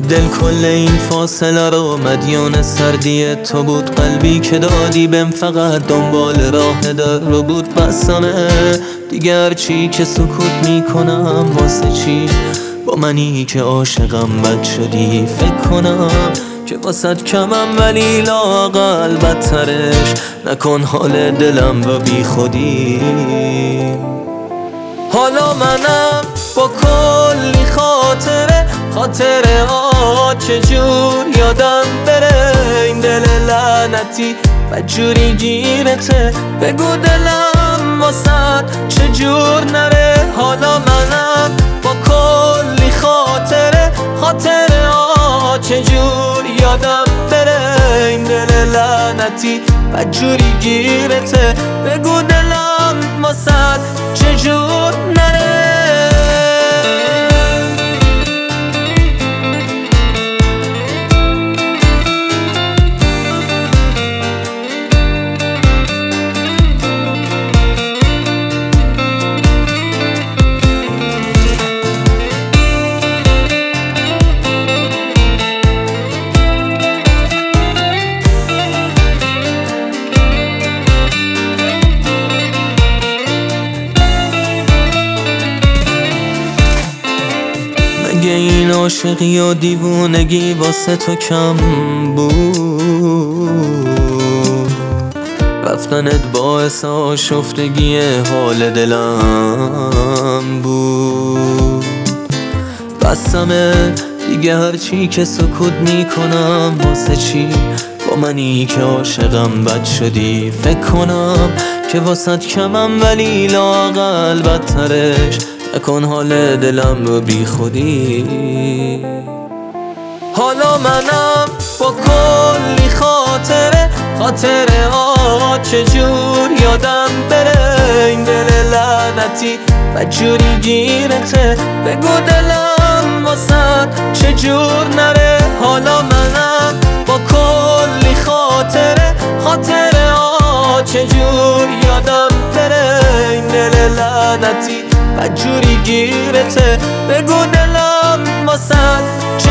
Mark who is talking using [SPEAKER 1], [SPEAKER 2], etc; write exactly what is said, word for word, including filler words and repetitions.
[SPEAKER 1] دل کل این فاصله رو مدیون سردی تو بود، قلبی که دادی بهم فقط دنبال راه در رو بود. بسمه دیگر چی که سکوت میکنم واسه چی؟ با منی که عاشقم بد شدی فکر کنم که واسد کمم ولی لااقل بدترش نکن حال دلم رو بی خودی. حالا منم با کلی خاطره خاطره ها چجور یادم بره، این دل لعنتی بدجوری گیرته، بگو دلم واسد چجور نره. حالا منم با کلی خاطره خاطره ها چجور یادم بره، این دل لعنتی بدجوری گیرته، بگو دلم واسد چجور نره. مگه این عاشقی و دیوونگی واسه تو کم بود؟ رفتنت باعث آشفتگی حال دلم بود. بسمه دیگه هرچی که سکوت میکنم واسه چی؟ با منی که عاشقم بد شدی فکر کنم که واسط کمم ولی لااقل بدترش نکن حال دلم رو بی خودی. حالا منم با کلی خاطره خاطره ها چجور یادم بره، این دل لعنتی بدجوری گیرته، بگو دلم واسد چجور نره. حالا منم با کلی خاطره خاطره ها چجور یادم بره، این دل لعنتی بدجوری گیرته، بگو دلم واسد